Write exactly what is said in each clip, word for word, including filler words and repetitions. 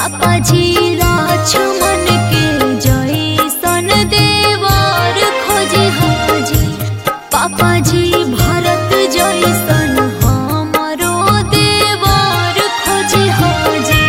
पापा जी लक्ष्मण के जैसन देवर खोजे हाजी, पापा जी भरत जैसन हमरो देवर खोजे हाजी।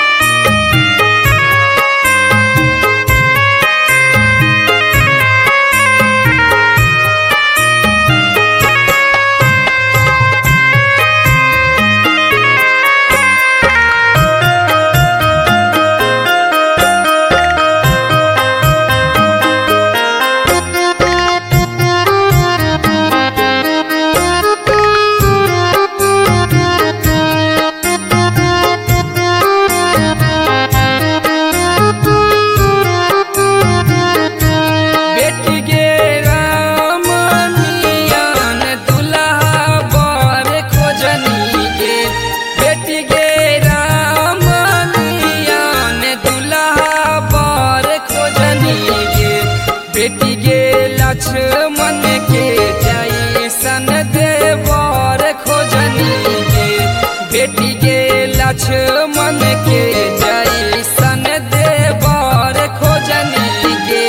बेटी गे लक्ष्मण के जैसन देवर खोजनी गे, बेटी गे लक्ष्मण के जैसन देवर खोजनी गे।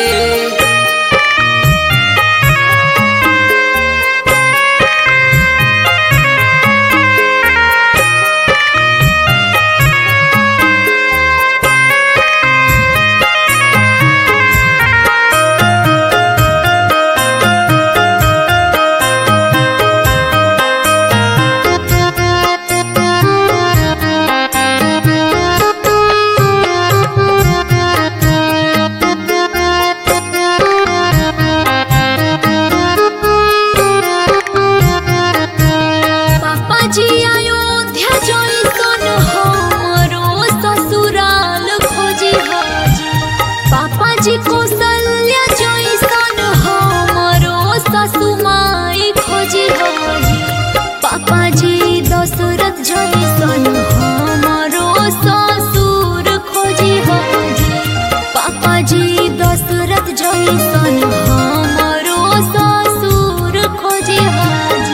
कौशल्या जैसन हमरो ससुमाई खोजी हाजी, पापा जी दशरथ जैसन हमरो ससुर खोजी हाजी, पापा जी दशरथ जैसन हमरो ससुर खोजी हाजी।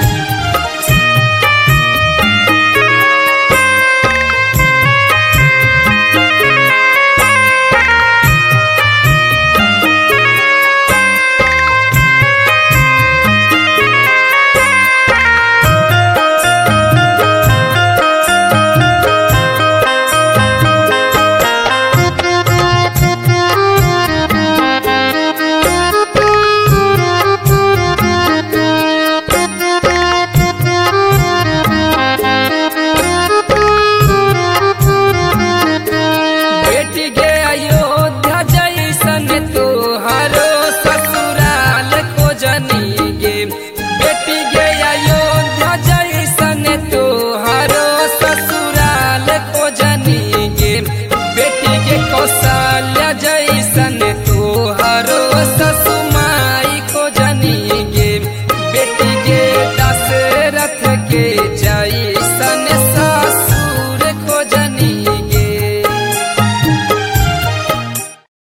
बेटी गे अयोध्या जैसन तोहरो ससुराल खोजनी गे, बेटी गे कौशल्या जैसन तोहरो